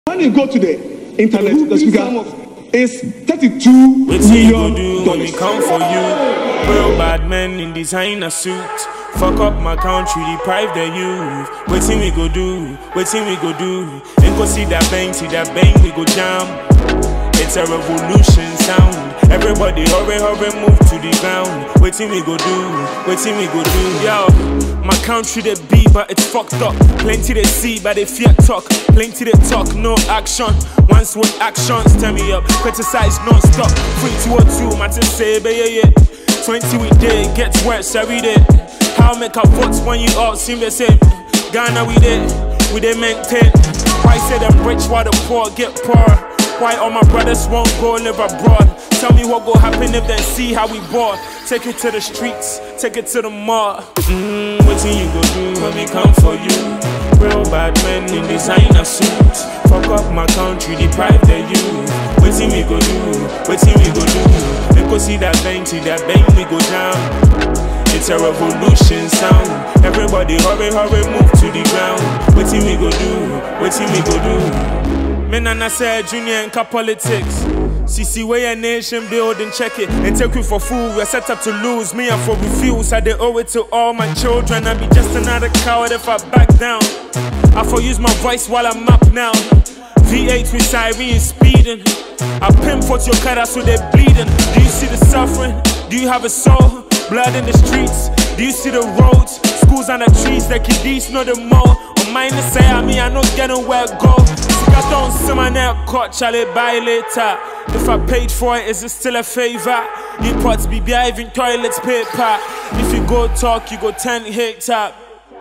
When you go to the internet, the speaker is $32 million. When we come for you, real bad men in designer suits. Fuck up my country, deprive the youth. Waiting we go do, waiting we go do. Ain't go see that bang, we go jam. It's a revolution sound. Everybody hurry, hurry, move to the ground. Waiting we go do, waiting we go do. Yo, my country they be, but it's fucked up. Plenty they see, but they fear talk. Plenty they talk, no action. Once with actions, turn me up. Criticize non-stop. 3, 2, 2, matter say, yeah. 20 we day, gets worse every day. How make our votes when you all seem the same? Ghana we they maintain. Why say them rich while the poor get poorer? Why all my brothers won't go live abroad? Tell me what go happen if they see how we bought. Take it to the streets, take it to the mall. Waiting you go do when we come for you. Real bad men in designer suits. Fuck up my country, deprive the youth. Waiting we go do, waiting we go do. They go see that bang, we go down. It's a revolution sound. Everybody hurry, hurry, move to the ground. Waiting we go do, waiting we go do. Men and I said junior and politics. CC way a nation building, check it. And take you for food, we're set up to lose. Me and for refuse, I they owe it to all my children. I be just another coward if I back down. I for use my voice while I'm up now. V8 with siren speeding. I pinpoint your cut out so they bleeding. Do you see the suffering? Do you have a soul? Blood in the streets. Do you see the roads? Schools and the trees, the kiddies know the more. On mine to say I not getting where I go. I don't see my neck caught, shall it buy later? If I paid for it, is it still a favor? You pots be behaving toilets paper. If you go talk, you go 10 hit up.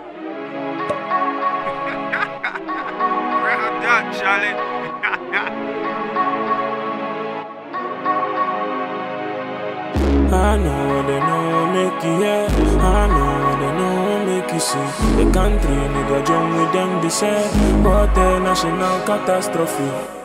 Well done, Charlie. I know they know make you hear. I know they know make you see. The country need a job with them be said. What a national catastrophe.